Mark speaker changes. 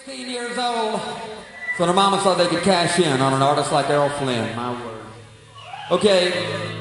Speaker 1: 16 years old. So their mama thought they could cash in on an artist like Errol Flynn. My word. Okay.